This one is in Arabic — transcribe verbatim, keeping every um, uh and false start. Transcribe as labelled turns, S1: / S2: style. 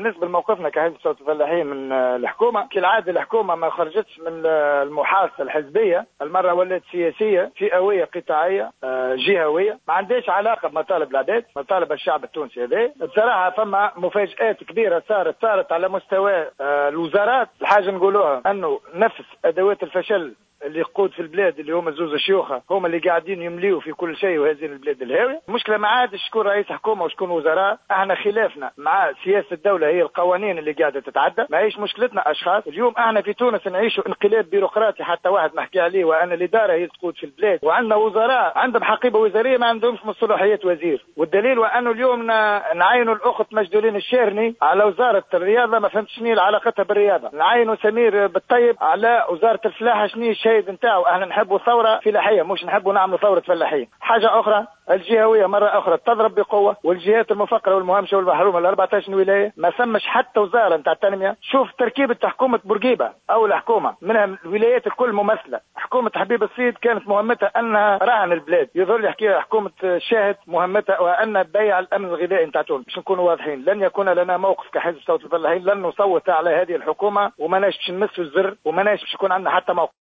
S1: بالنسبه لموقفنا كحزب صوت الفلاحين من الحكومه، كالعاده الحكومه ما خرجتش من المحاصصه الحزبيه، المره ولات سياسيه فئويه قطاعيه جهويه، ما عندهاش علاقه بمطالب العباد، مطالب الشعب التونسي. هذا بصراحه فما مفاجات كبيره صارت صارت على مستوى الوزارات. الحاجه نقولوها انه نفس ادوات الفشل اللي يقود في البلاد اللي هم زوز شيوخه هم اللي قاعدين يمليوا في كل شيء، وهذه البلاد الهاويه. المشكله ما عادش شكون رئيس حكومه وشكون وزراء، احنا خلافنا مع سياسه الدوله هي القوانين اللي قاعده تتعدى، ما هيش مشكلتنا اشخاص. اليوم احنا في تونس نعيشوا انقلاب بيروقراطي حتى واحد ما حكي عليه، وان الاداره هي تقود في البلاد، وعندنا وزراء عندهم حقيبه وزاريه ما عندهمش من صلاحيات وزير. والدليل وانه اليوم نعينوا الاخت مجدولين الشيرني على وزاره الرياضه، ما فهمتش شنو علاقتها بالرياضه. نعينوا سمير بالطيب على وزاره الفلاحه، شنو الشيء نتاعو؟ احنا نحبوا ثوره فلاحيه، مش نحبوا نعملوا ثوره فلاحين. حاجه اخرى، الجهويه مره اخرى تضرب بقوه، والجهات المفقره والمهمشه والمحرومه ال أربعة عشر ولايه ما ثمش حتى وزاره نتاع التنميه. شوف تركيبه حكومه بورقيبه او الحكومه منها الولايات الكل ممثله. حكومه حبيب السيد كانت مهمتها انها رهن البلاد، يظل يحكي حكومه شاهد مهمتها وان بيع الامن الغذائي نتاع تونس. باش نكونوا واضحين، لن يكون لنا موقف كحزب صوت الفلاحين، لن نصوت على هذه الحكومه، وما باش نمسوا الزر، وما باش يكون عندنا حتى موقف.